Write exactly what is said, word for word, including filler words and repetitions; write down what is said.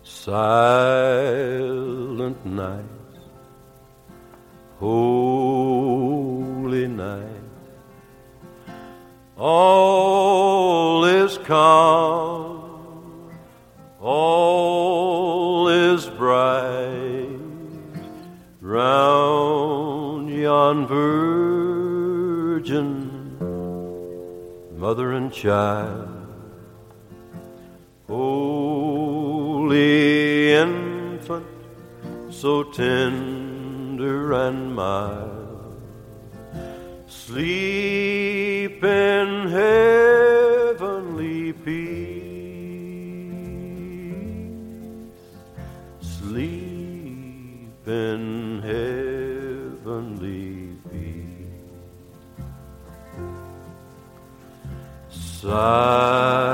Silent night, holy night, all is calm, all is bright, round yon virgin, mother and child. Holy infant, so tender and mild, sleep in heavenly peace, sleep in heavenly peace. Silent